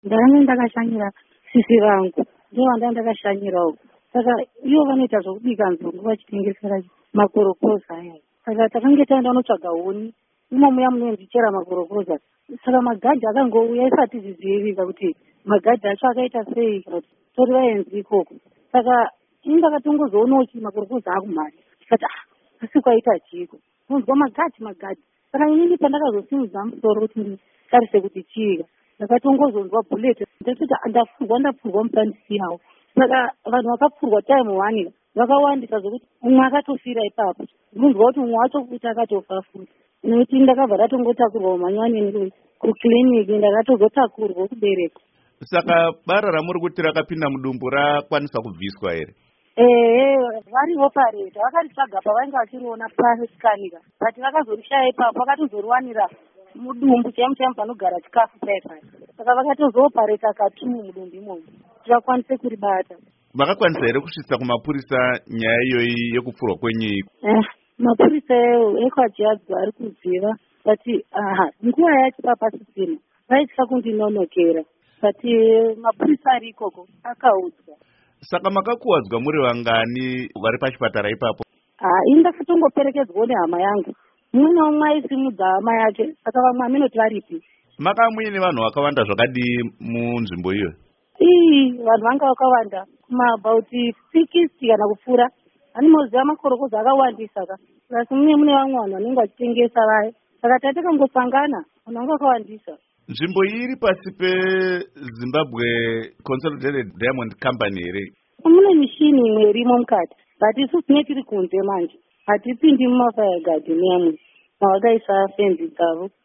ndanga ndakashanyira sisi vangu ndovanda ndakashanyirawo. Saka ivo vanoita zvokubika nzungu vachitengesera makorokoza aya. Saka takange taenda unotsvaga huni imo muya munondichera makorokoza. Saka magadhi akangouya isati zvidzivirika kuti magadhi acho akaita sei kana kuti tori vaenzi ikoko. Saka indakatongozoonawo kuti makorokoza akumhari tikati asi kwaita chiko unzwa magadhi. Saka inini pandakazosimudza musoro kuti nditarise kuti chiika ndakatongozonzwa bhuleti ndachiti ndapfurwa mupandisi yawo. Saka vanhu vakapfurwa taimu 1 vakawandisa zvokuti umwe akatofira ipapo. Ndinonzwa kuti umwe wacho kuti akatofa futi. Nekuti ndakabva ndatongotakurwa mumanywanini kukiriniki ndakatozotakurwa kubereka. Saka bara ramuri kuti rakapinda mudumbu rakwanisa kubviswa here? Varivo pareta vakaritsvaga pavainge vachiriona pasikanika but vakazorishaya ipapo vakatozoriwanira mudumbu chaimu panogara chikafu paipai. Saka vakatozoopareta katumbu mudumbu imomo kuti vakwanise kuribata. Vakakwanisa here kusvitsa kumapurisa nyaya iyoyi yekupfurwa kwenyu? Mapurisa ekwaJadzo ari kuziva but nguva yacho papasisina vaitya kundinonokera but mapurisa ari ikoko akaudzwa. Saka makakuwadzwa muri vangani vari pachipatara ipapo? Indakatongoperekedzwa nehama yangu, mumwe naumwe aisimudza hama yake, saka vamwe haminoti varipi. Maka muine vanhu vakawanda zvakadii munzvimbo iyo? Vanhu vanga vakawanda about 60 kana kupfuura. Ani moziva makorokoza akawandisa ka. Asi mune vamwe vanhu vanenge vachitengesa vaya. Saka tatakangosangana vanhu vanga vakawandisa. Nzvimbo iyi iri pasi peZimbabwe Consolidated Diamond Company here? Mune mishini imwe irimo mukati but isu tine tiri kunze manje hatipindi mumafaya gadheni yamwe mavakaisa fenzi dzavo.